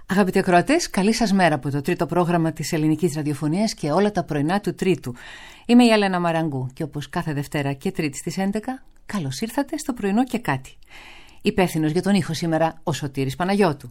Αγαπητοί ακροατές, καλή σας μέρα από το τρίτο πρόγραμμα της Ελληνικής Ραδιοφωνίας και όλα τα πρωινά του Τρίτου. Είμαι η Έλενα Μαραγκού και όπως κάθε Δευτέρα και Τρίτη στις 11, καλώς ήρθατε στο πρωινό και κάτι. Υπεύθυνος για τον ήχο σήμερα ο Σωτήρης Παναγιώτου.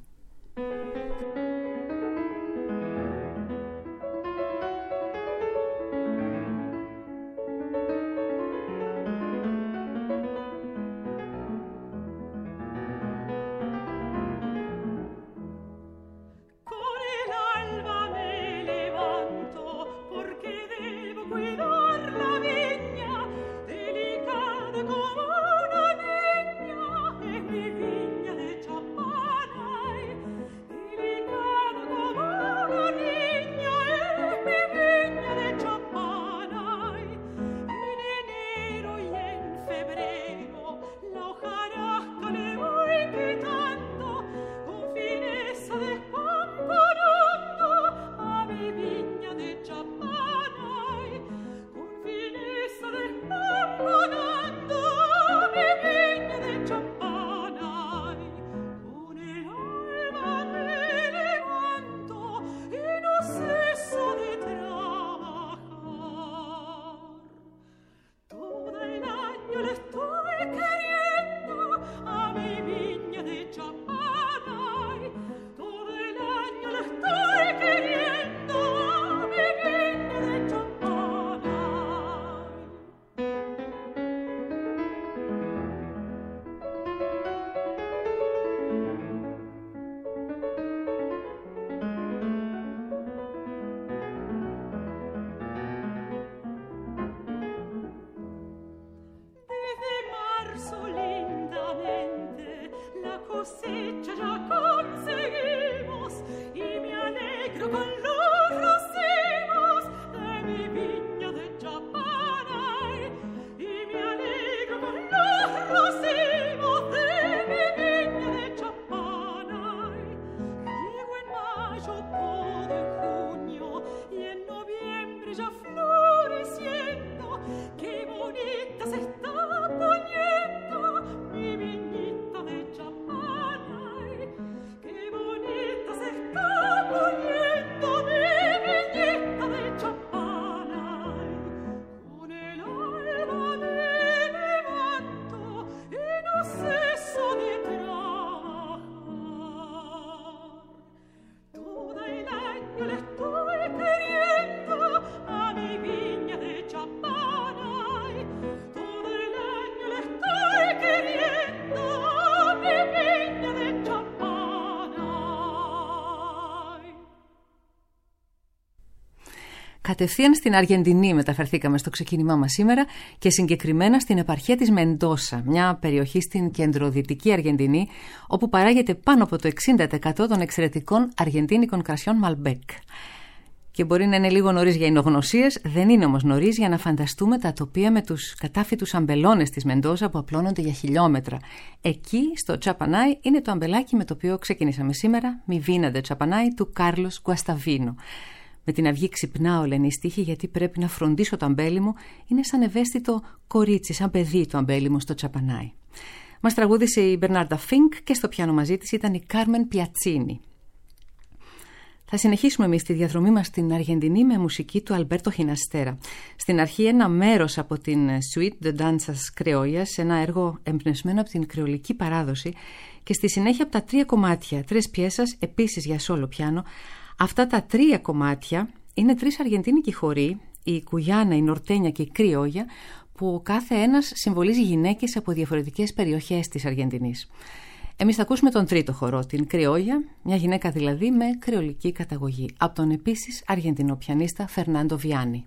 Κατευθείαν στην Αργεντινή μεταφερθήκαμε στο ξεκίνημά μας σήμερα και συγκεκριμένα στην επαρχία της Μεντόσα, μια περιοχή στην κεντροδυτική Αργεντινή, όπου παράγεται πάνω από το 60% των εξαιρετικών αργεντίνικων κρασιών Malbec. Και μπορεί να είναι λίγο νωρίς για εινογνωσίες, δεν είναι όμως νωρίς για να φανταστούμε τα τοπία με τους κατάφυτους αμπελώνες της Μεντόσα που απλώνονται για χιλιόμετρα. Εκεί, στο Τσαπανάι, είναι το αμπελάκι με το οποίο ξεκινήσαμε σήμερα, «Mi vina de Τσαπανάι» του Κάρλος Γκουασταβίνο. Με την αυγή ξυπνάω, λένε οι στίχοι, γιατί πρέπει να φροντίσω το αμπέλι μου. Είναι σαν ευαίσθητο κορίτσι, σαν παιδί το αμπέλι μου στο Τσαπανάι. Μας τραγούδισε η Μπερνάρντα Φίνκ και στο πιάνο μαζί της ήταν η Κάρμεν Πιατσίνι. Θα συνεχίσουμε εμείς τη διαδρομή μας στην Αργεντινή με μουσική του Αλμπέρτο Χιναστέρα. Στην αρχή ένα μέρος από την Suite de Danzas Creollas, ένα έργο εμπνευσμένο από την κρεολική παράδοση, και στη συνέχεια από τα 3 κομμάτια, 3 πιέσας, επίσης για σόλο πιάνο. Αυτά τα 3 κομμάτια είναι 3 αργεντίνικοι χοροί, η Κουγιάνα, η Νορτένια και η Κριόγια, που κάθε ένας συμβολίζει γυναίκες από διαφορετικές περιοχές της Αργεντινής. Εμείς θα ακούσουμε τον τρίτο χορό, την Κριόγια, μια γυναίκα δηλαδή με κρεολική καταγωγή, από τον επίσης Αργεντινό πιανίστα Φερνάντο Βιάνι.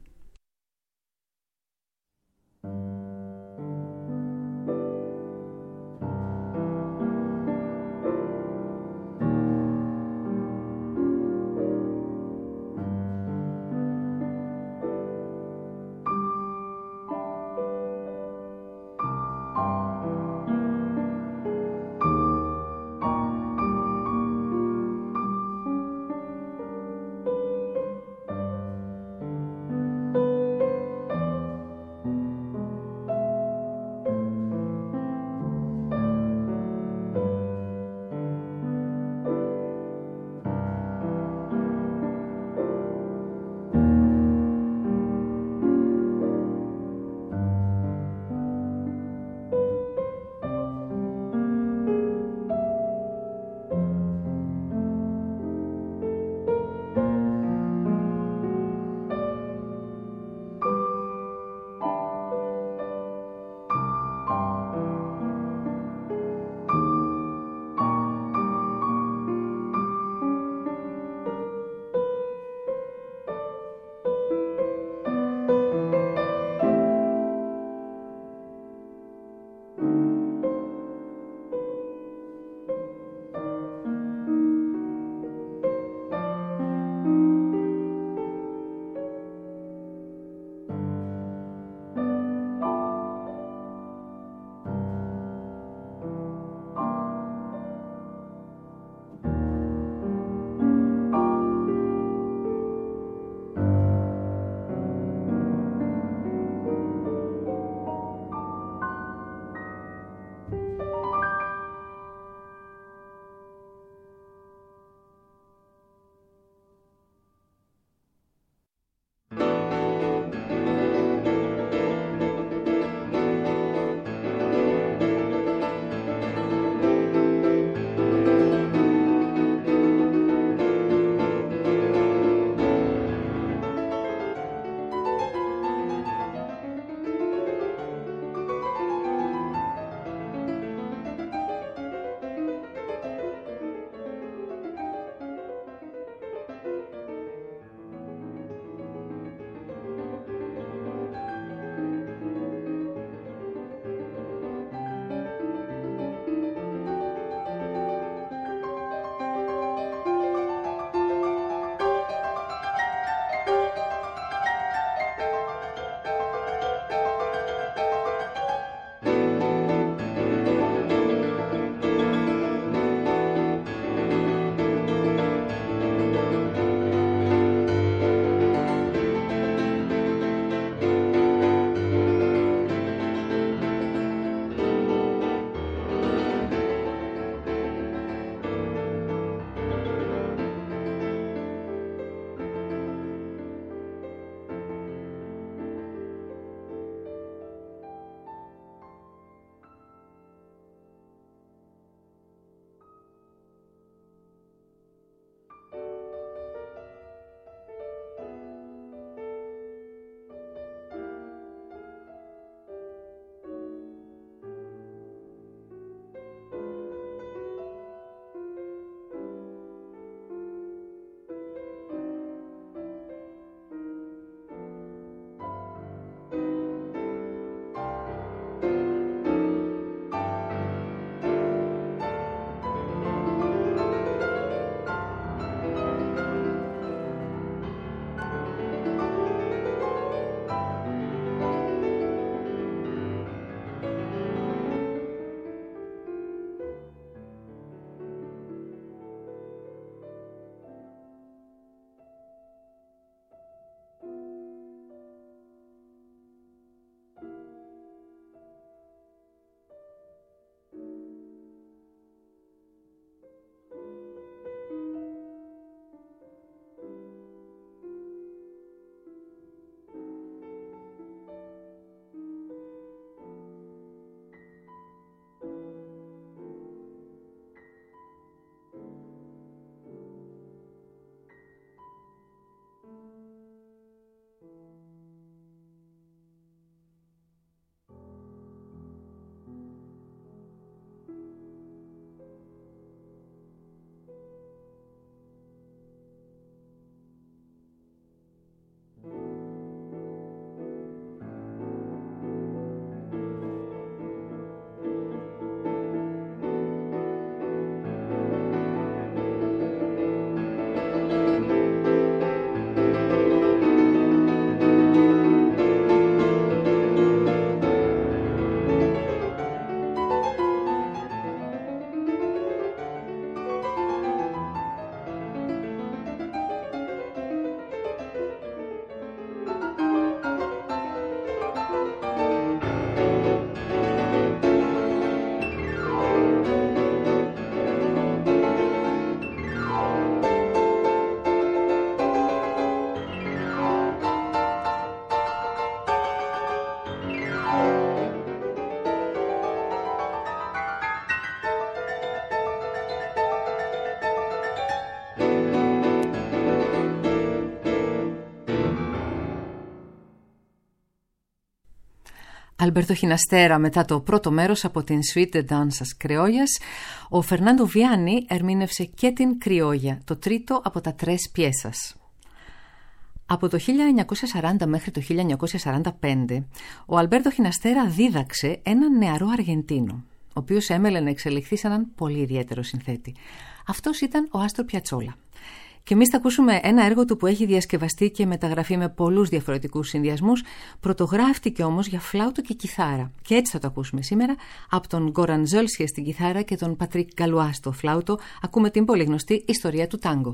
Αλμπέρτο Χιναστέρα μετά το πρώτο μέρος από την Suite de Danzas Criollas. Ο Φερνάντο Βιάννη ερμήνευσε και την Κρυόγια, το τρίτο από τα Tres Piezas. Από το 1940 μέχρι το 1945, ο Αλμπέρτο Χιναστέρα δίδαξε έναν νεαρό Αργεντίνο, ο οποίος έμελε να εξελιχθεί σε έναν πολύ ιδιαίτερο συνθέτη. Αυτός ήταν ο Άστορ Πιατσόλα. Και εμείς θα ακούσουμε ένα έργο του που έχει διασκευαστεί και μεταγραφεί με πολλούς διαφορετικούς συνδυασμούς. Πρωτογράφτηκε όμως για φλάουτο και κιθάρα. Και έτσι θα το ακούσουμε σήμερα από τον Γκόραν Ζόλσιε στην κιθάρα και τον Πατρίκ Γκαλουά στο φλάουτο. Ακούμε την πολύ γνωστή ιστορία του τάγκο.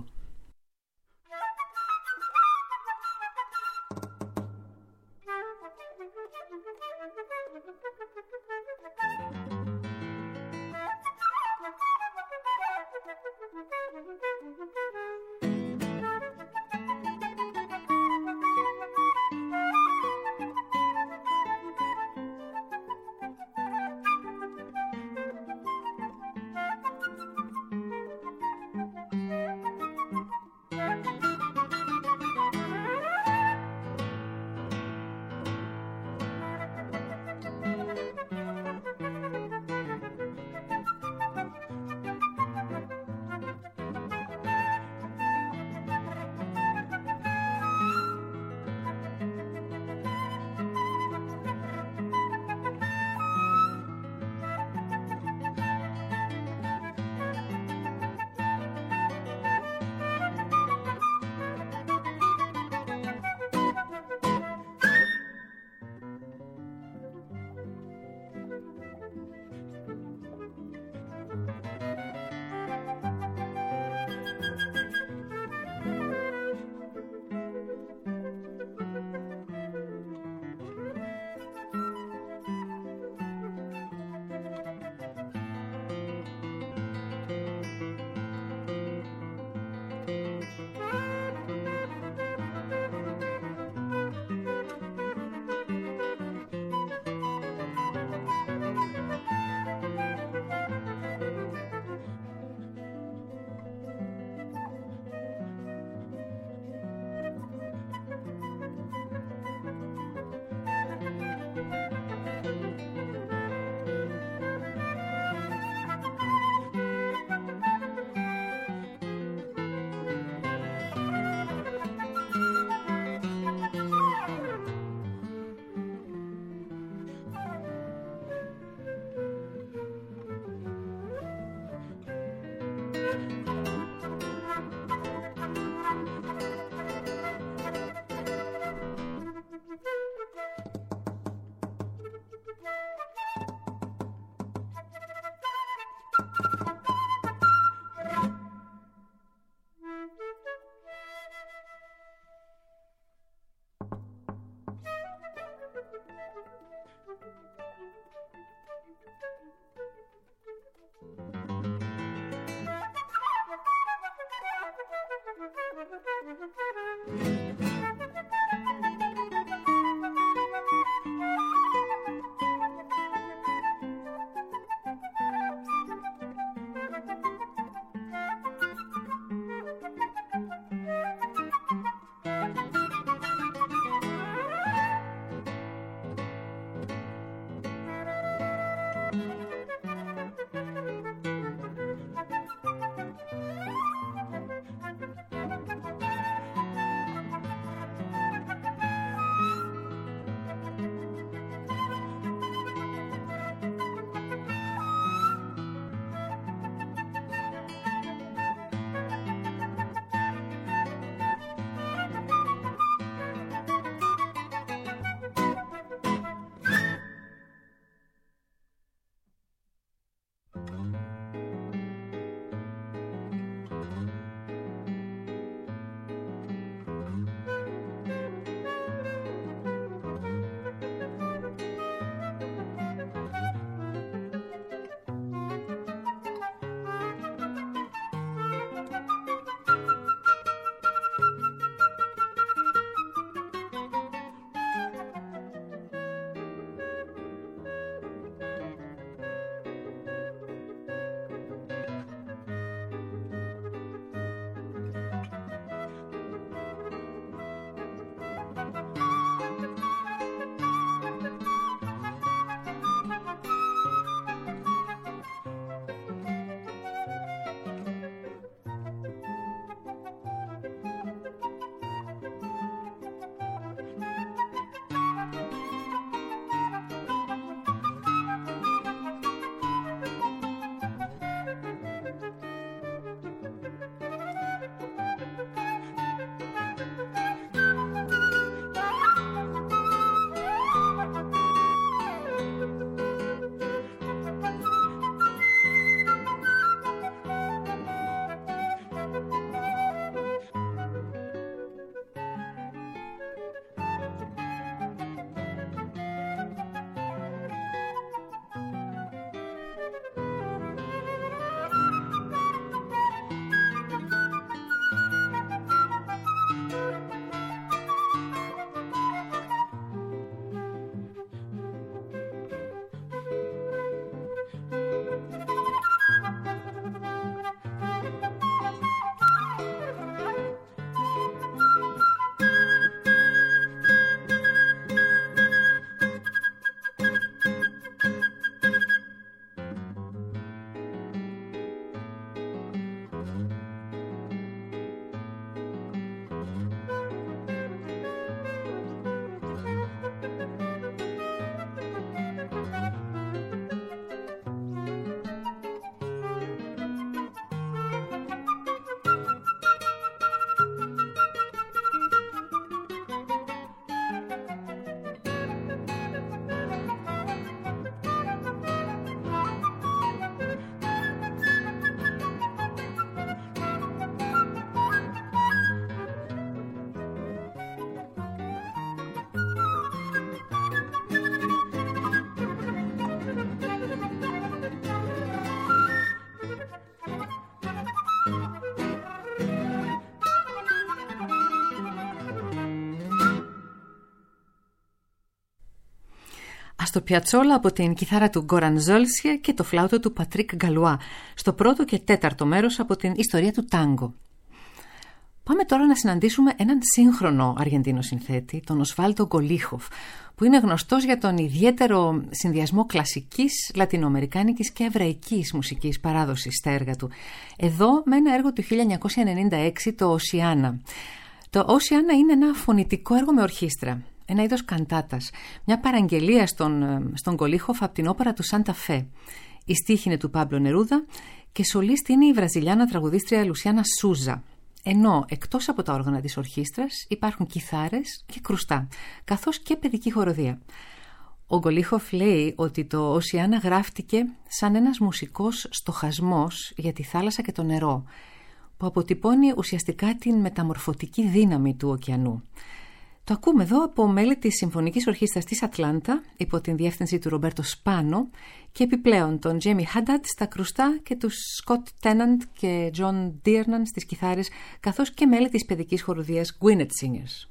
στο πιατσόλα από την κιθάρα του Γκόραν Ζόλσια και το φλάουτο του Πατρίκ Γκαλουά, στο πρώτο και τέταρτο μέρος από την ιστορία του τάγκο. Πάμε τώρα να συναντήσουμε έναν σύγχρονο Αργεντίνο συνθέτη, τον Οσβάλντο Γκολίχοφ, που είναι γνωστός για τον ιδιαίτερο συνδυασμό κλασικής, λατινοαμερικάνικης και εβραϊκής μουσικής παράδοσης στα έργα του. Εδώ με ένα έργο του 1996, το Οσιάνα. Το Οσιάνα είναι ένα φωνητικό έργο με ορχήστρα, ένα είδος καντάτας, μια παραγγελία στον Γκολίχοφ από την όπερα του Σάντα Φέ. Η στίχη είναι του Πάμπλο Νερούδα και σολίστη είναι η βραζιλιάνα τραγουδίστρια Λουσιάνα Σούζα. Ενώ εκτός από τα όργανα της ορχήστρας υπάρχουν κιθάρες και κρουστά, καθώς και παιδική χοροδία. Ο Γκολίχοφ λέει ότι το Οσιάνα γράφτηκε σαν ένας μουσικός στοχασμός για τη θάλασσα και το νερό, που αποτυπώνει ουσιαστικά την μεταμορφωτική δύναμη του ωκεανού. Το ακούμε εδώ από μέλη της Συμφωνικής Ορχήστρας της Ατλάντα, υπό την διεύθυνση του Ρομπέρτο Σπάνο, και επιπλέον τον Τζέμι Χάντατ στα κρουστά και τους Σκοτ Τέναντ και Τζον Ντίρναν στις κιθάρες, καθώς και μέλη της παιδικής χοροδίας Gwinnett Singers.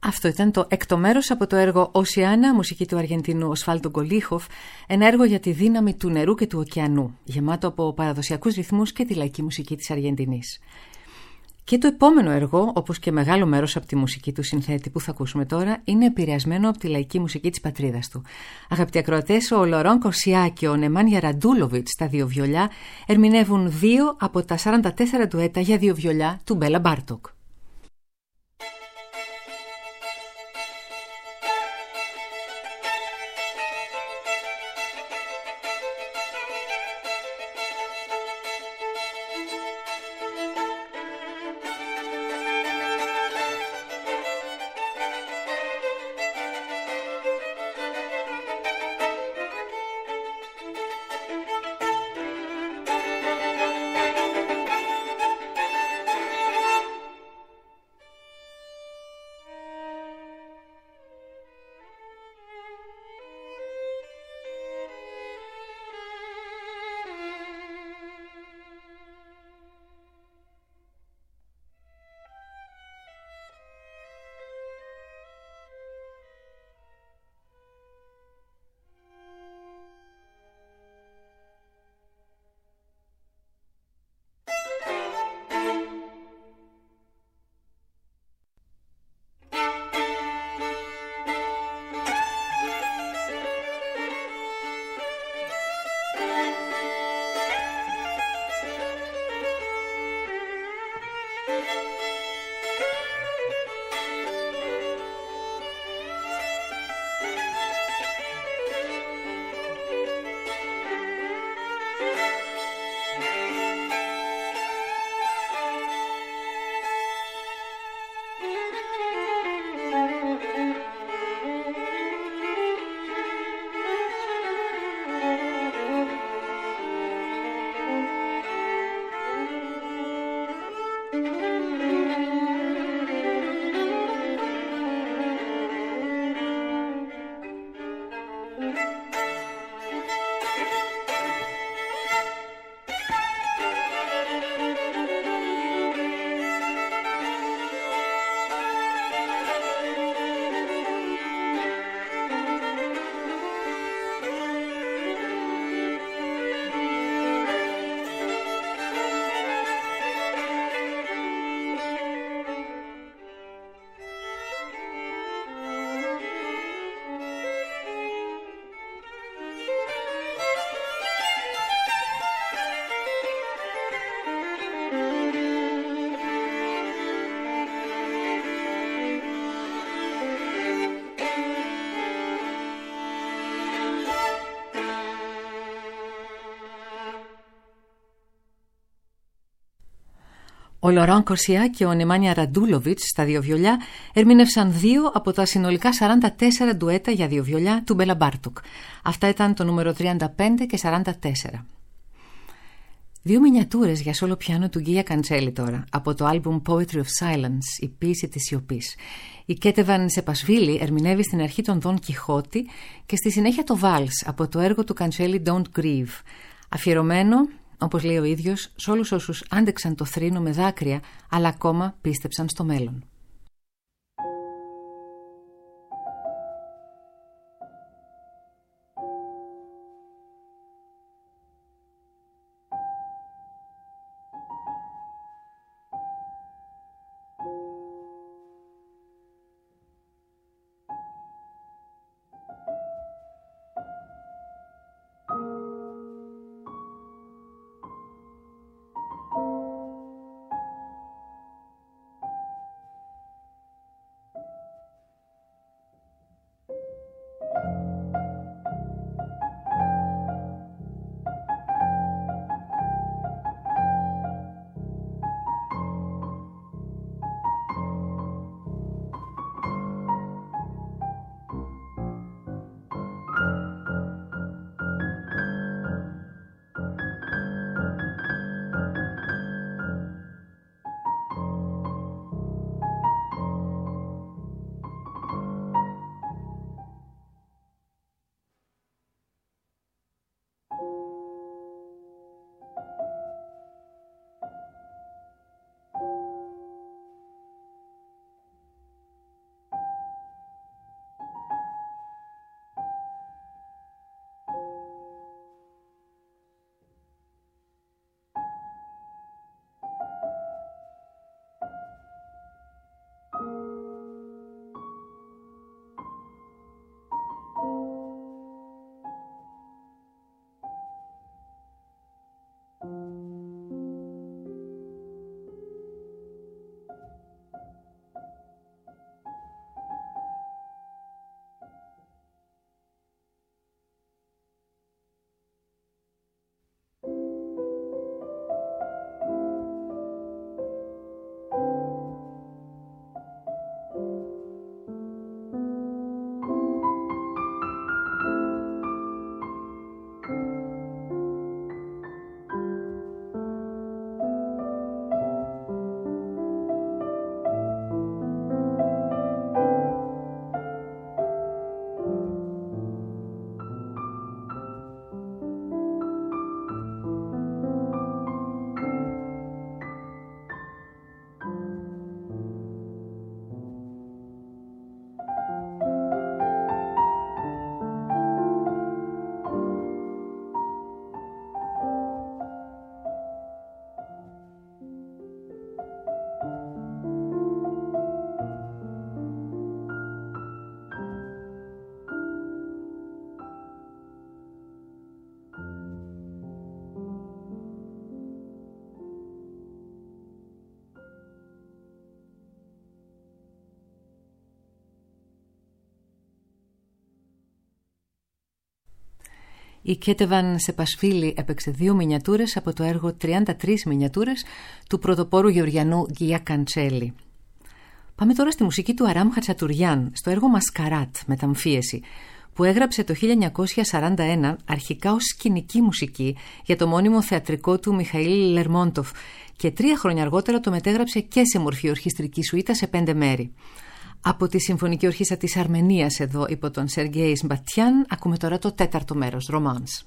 Αυτό ήταν το έκτο μέρος από το έργο «Οσιάνα», μουσική του Αργεντινού Οσφάλτο Γκολίχοφ, ένα έργο για τη δύναμη του νερού και του ωκεανού, γεμάτο από παραδοσιακούς ρυθμούς και τη λαϊκή μουσική της Αργεντινής. Και το επόμενο έργο, όπως και μεγάλο μέρος από τη μουσική του συνθέτη που θα ακούσουμε τώρα, είναι επηρεασμένο από τη λαϊκή μουσική της πατρίδας του. Αγαπητοί ακροατές, ο Λοράν Κορσιά και ο Νεμάνια Ραντούλοβιτς στα δύο βιολιά ερμηνεύουν 2 από τα 44 ντουέτα για δύο βιολιά του Μπέλα Μπάρτοκ. Ο Λοράν Κορσιά και ο Νεμάνια Ραντούλοβιτς στα δύο βιολιά ερμήνευσαν 2 από τα συνολικά 44 ντουέτα για δύο βιολιά του Μπέλα Μπάρτοκ. Αυτά ήταν το νούμερο 35 και 44. 2 μινιατούρες για σόλο πιάνο του Γκία Καντσέλη τώρα, από το άλμπουμ Poetry of Silence, η ποίηση της σιωπής. Η Κέτεβαν Σεπασβίλη ερμηνεύει στην αρχή τον Δον Κιχώτη και στη συνέχεια το Βάλς από το έργο του Καντσέλη Don't Grieve, αφιερωμένο, όπως λέει ο ίδιος, σε όλους όσους άντεξαν το θρήνο με δάκρυα, αλλά ακόμα πίστεψαν στο μέλλον. Η Κέτεβαν Σεπασφίλη έπαιξε 2 μινιατούρες από το έργο 33 μινιατούρες του πρωτοπόρου Γεωργιανού Γκία Καντσέλη. Πάμε τώρα στη μουσική του Αράμ Χατσατουριάν, στο έργο Μασκαράτ, Μεταμφίεση, που έγραψε το 1941 αρχικά ως σκηνική μουσική για το μόνιμο θεατρικό του Μιχαήλ Λερμόντοφ και 3 χρόνια αργότερα το μετέγραψε και σε μορφή ορχιστρική σουίτα σε 5 μέρη. Από τη Συμφωνική Ορχήστρα της Αρμενίας εδώ υπό τον Σεργέη Μπατιάν ακούμε τώρα το 4ο μέρος, Ρομάνς.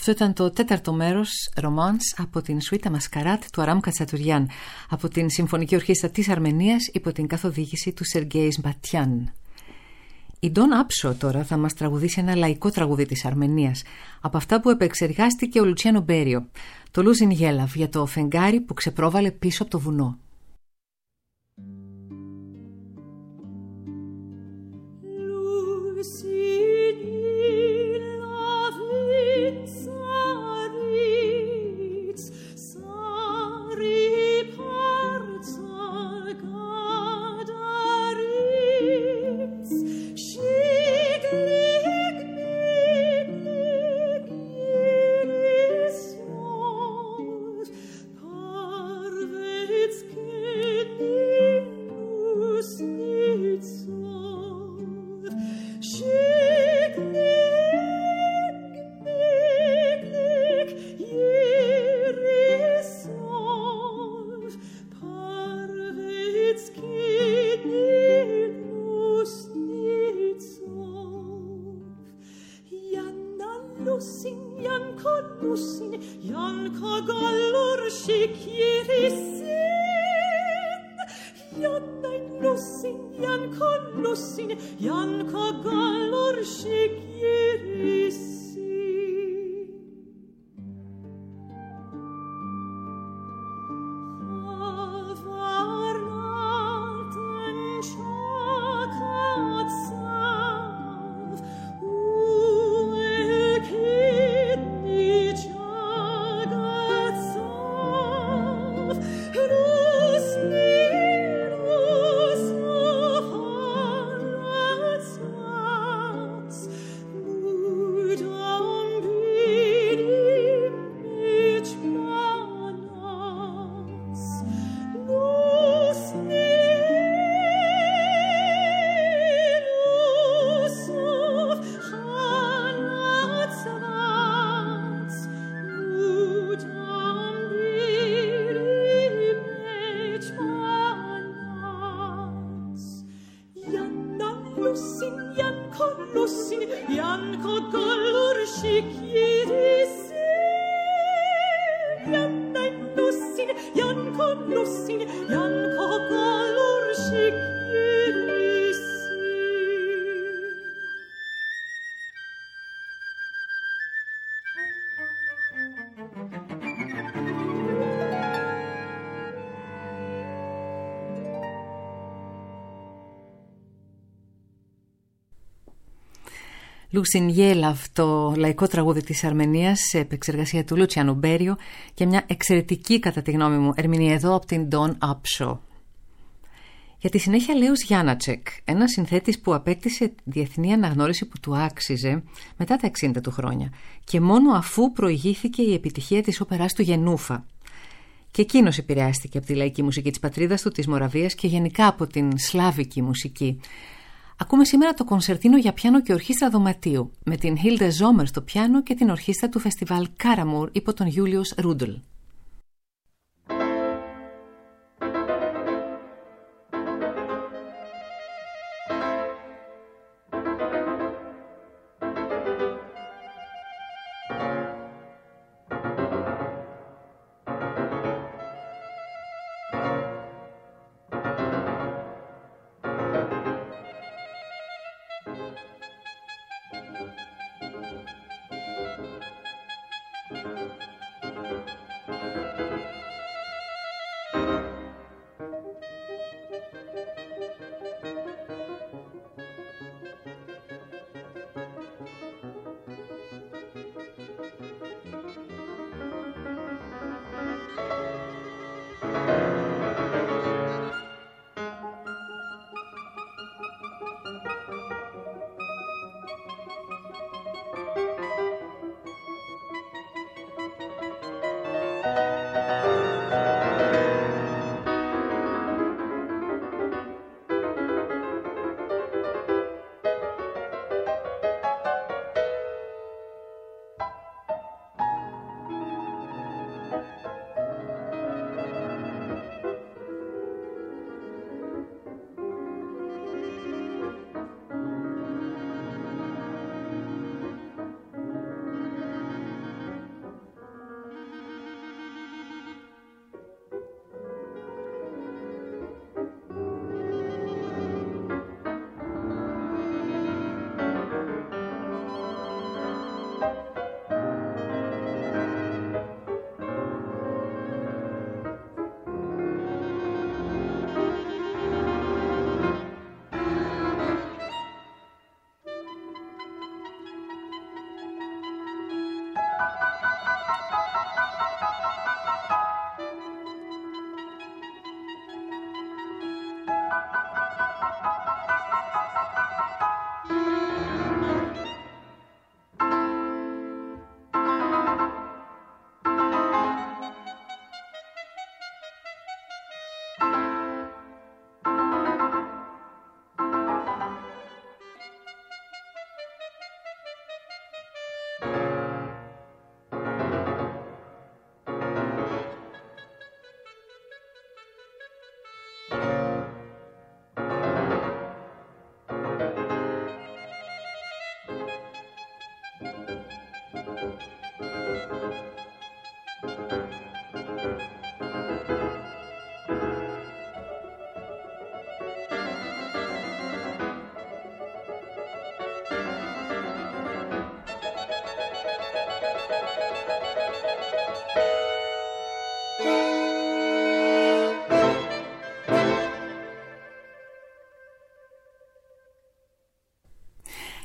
Αυτό ήταν το τέταρτο μέρος Romance από την Σουίτα Μασκαράτ του Αράμ Κατσατουριάν από την Συμφωνική Ορχήστρα της Αρμενίας υπό την καθοδήγηση του Σεργέης Μπατιάν. Η Ντόν Άψο τώρα θα μας τραγουδήσει ένα λαϊκό τραγούδι της Αρμενίας από αυτά που επεξεργάστηκε ο Λουτσιάνο Μπέριο, το Λούζιν Γέλαβ, για το φεγγάρι που ξεπρόβαλε πίσω από το βουνό. Λούσιν Γέλαβ, το λαϊκό τραγούδι της Αρμενίας σε επεξεργασία του Λουτσιάνο Μπέριο και μια εξαιρετική, κατά τη γνώμη μου, ερμηνεία εδώ από την Ντόν Άψο. Για τη συνέχεια Λέος Γιάννατσεκ, ένας συνθέτης που απέκτησε διεθνή αναγνώριση που του άξιζε μετά τα 60 του χρόνια και μόνο αφού προηγήθηκε η επιτυχία της όπεράς του Γενούφα. Και εκείνος επηρεάστηκε από τη λαϊκή μουσική της πατρίδας του, της Μοραβίας και γενικά από την σλάβικη μουσική. Ακούμε σήμερα το κονσερτίνο για πιάνο και ορχήστρα δωματίου με την Hilde Sommer στο πιάνο και την ορχήστρα του φεστιβάλ Karamur υπό τον Julius Rudl.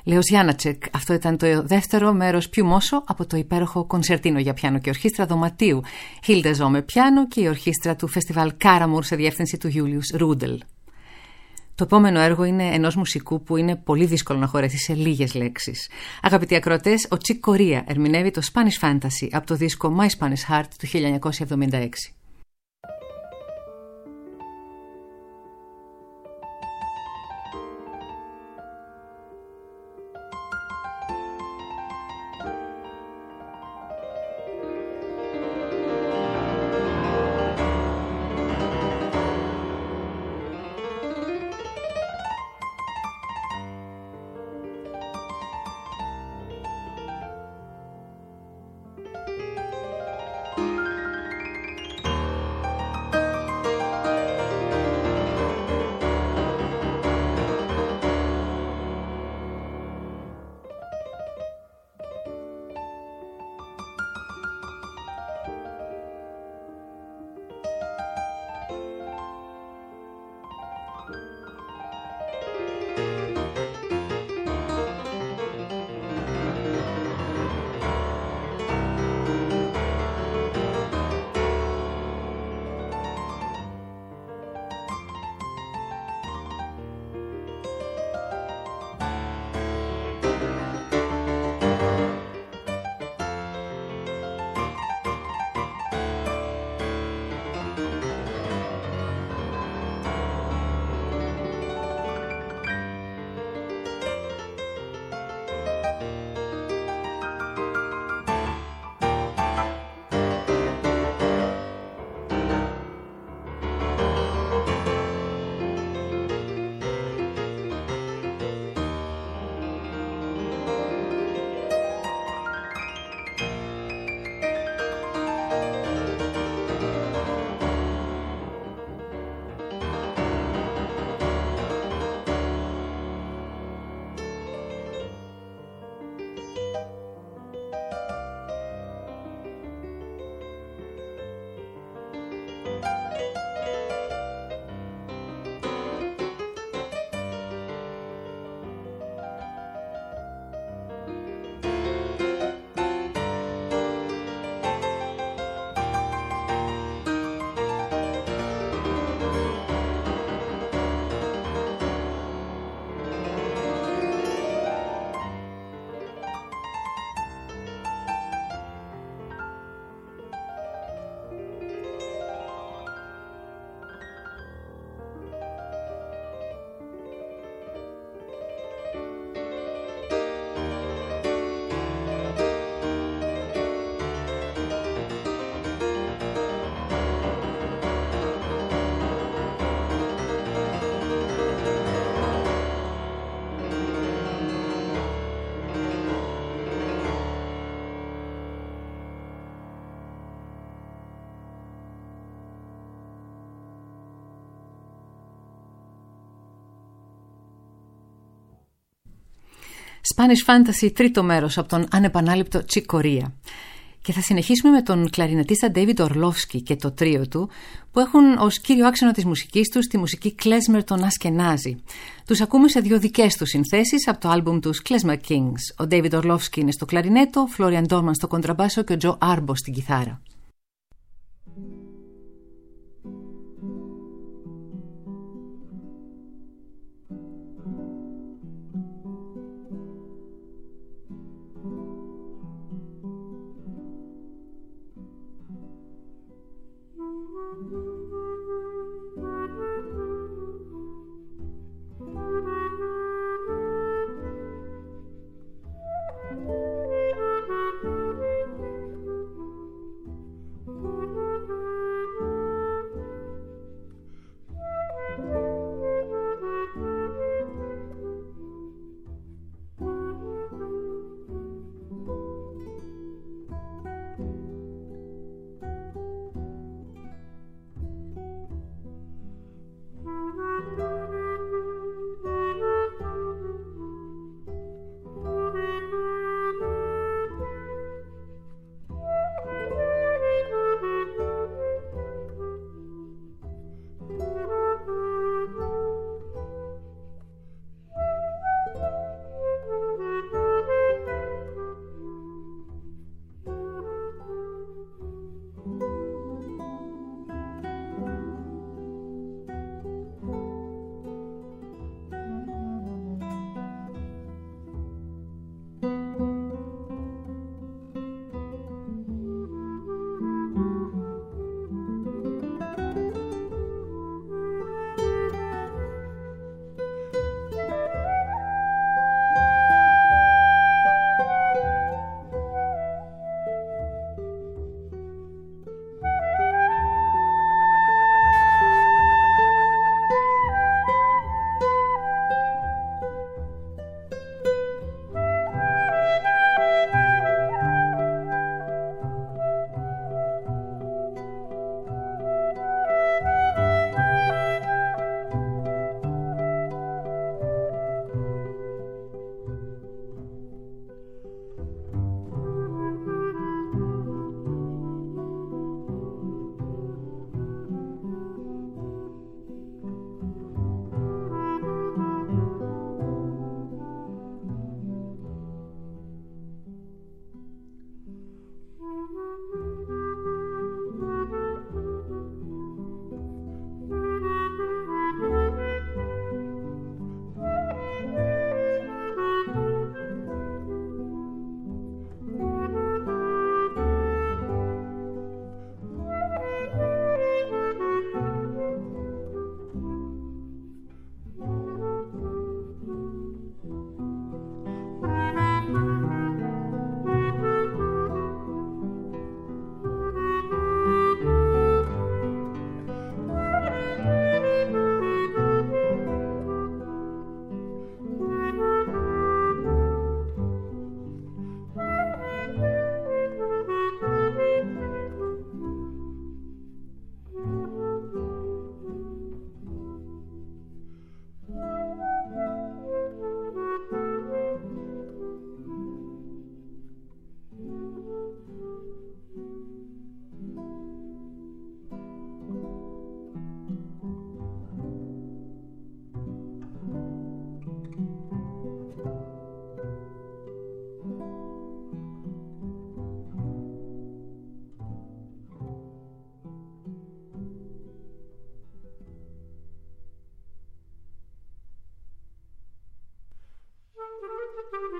Λέος Γιάννατσεκ. Αυτό ήταν το δεύτερο μέρος Πιου Μόσο από το υπέροχο κονσερτίνο για πιάνο και ορχήστρα δωματίου Hilde Zomme πιάνο και η ορχήστρα του φεστιβάλ Κάραμουρ σε διεύθυνση του Γιούλιους Ρούντελ. Το επόμενο έργο είναι ενός μουσικού που είναι πολύ δύσκολο να χωρέσει σε λίγες λέξεις. Αγαπητοί ακροατές, ο Chick Corea ερμηνεύει το Spanish Fantasy από το δίσκο My Spanish Heart του 1976. Spanish Fantasy, τρίτο μέρος από τον ανεπανάληπτο Chick Corea. Και θα συνεχίσουμε με τον κλαρινετίστα David Orlovsky και το τρίο του, που έχουν ως κύριο άξονα της μουσικής τους τη μουσική κλέσμερ των Ασκενάζι. Τους ακούμε σε δύο δικές τους συνθέσεις από το άλμπουμ τους Klezmer Kings. Ο David Orlovsky είναι στο κλαρινέτο, ο Florian Dorman στο κοντραμπάσο και ο Joe Arbo στην κιθάρα.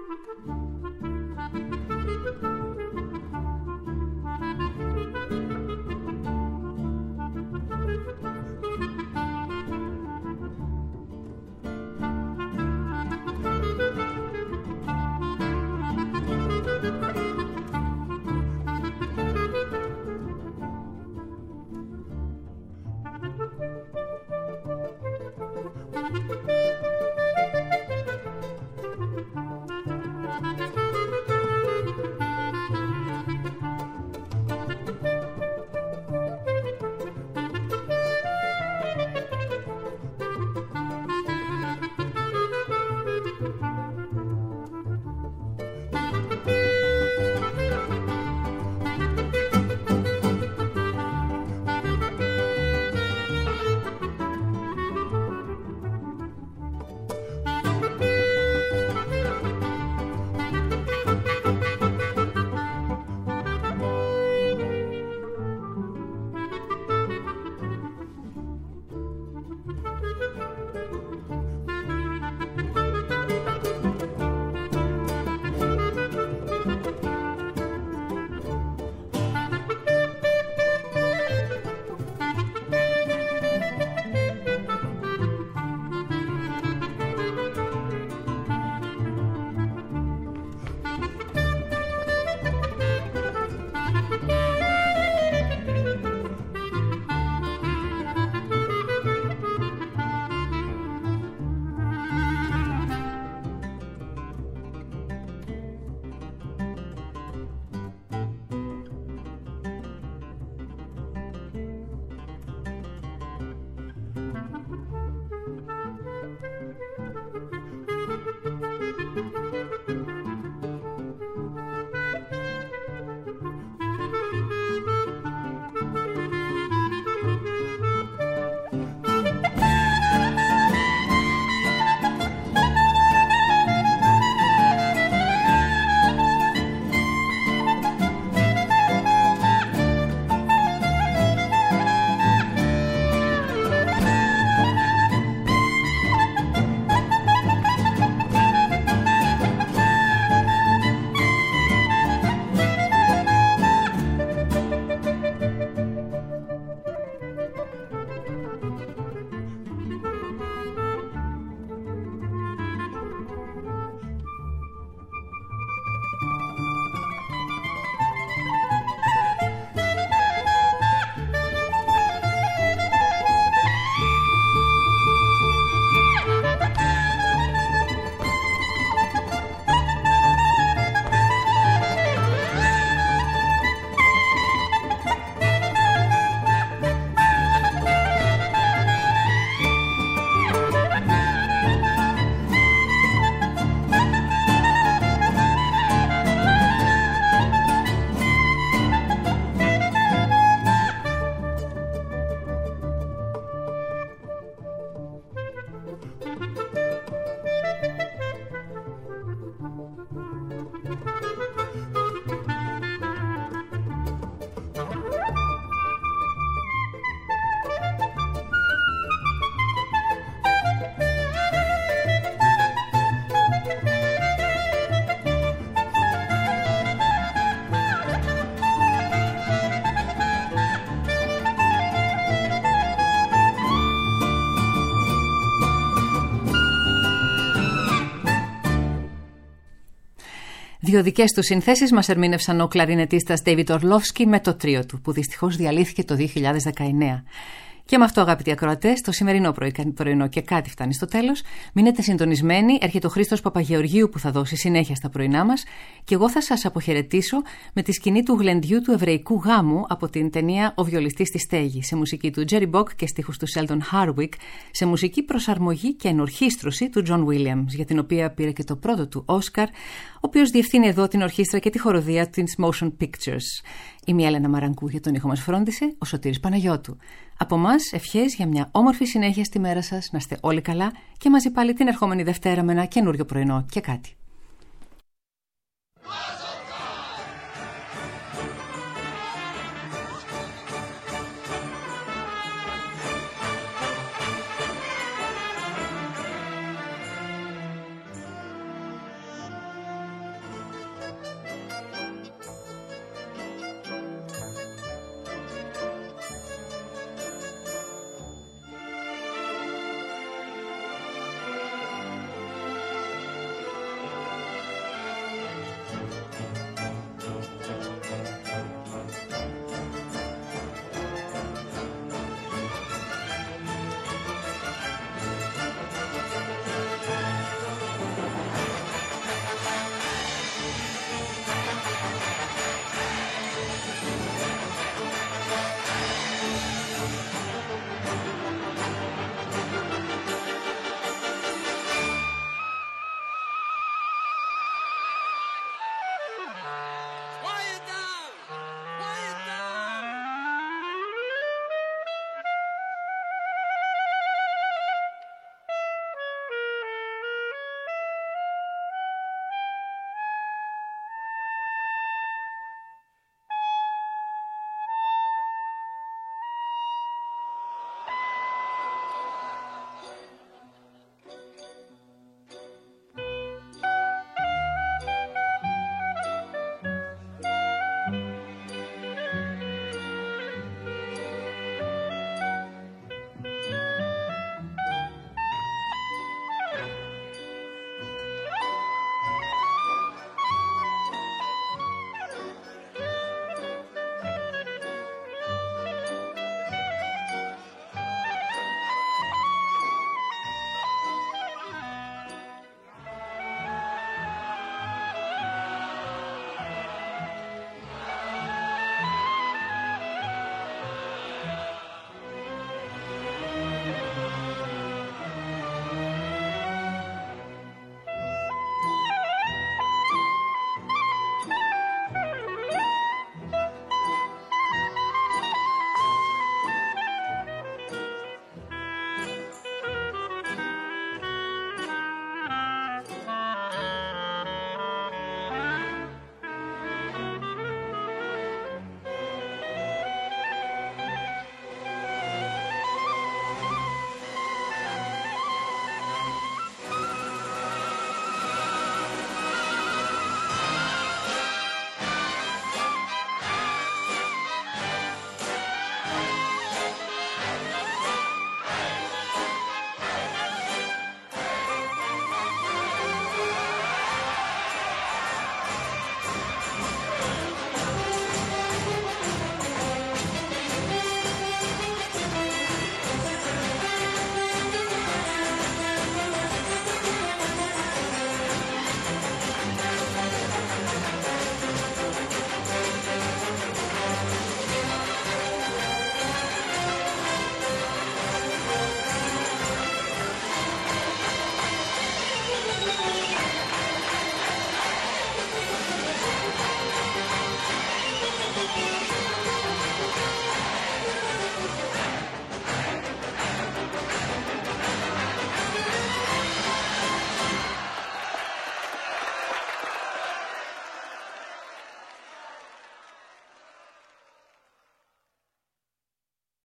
Δύο δικές του συνθέσεις μας ερμήνευσαν ο κλαρινετίστας David Orlovsky με το τρίο του, που δυστυχώς διαλύθηκε το 2019. Και με αυτό, αγαπητοί ακροατές, το σημερινό πρωινό και κάτι φτάνει στο τέλος. Μείνετε συντονισμένοι, έρχεται ο Χρήστος Παπαγεωργίου που θα δώσει συνέχεια στα πρωινά μας και εγώ θα σας αποχαιρετήσω με τη σκηνή του γλεντιού του εβραϊκού γάμου από την ταινία «Ο βιολιστής στη στέγη», σε μουσική του Jerry Bock και στίχους του Sheldon Harwick, σε μουσική προσαρμογή και ενορχήστρωση του John Williams, για την οποία πήρε και το πρώτο του Όσκαρ, ο οποίος διευθύνει εδώ την ορχήστρα και τη χοροδία της Motion Pictures. Είμαι η Έλενα Μαραγκού, για τον ήχο μας φρόντισε ο Σωτήρης Παναγιώτου. Από μας ευχές για μια όμορφη συνέχεια στη μέρα σας, να είστε όλοι καλά και μαζί πάλι την ερχόμενη Δευτέρα με ένα καινούριο πρωινό και κάτι.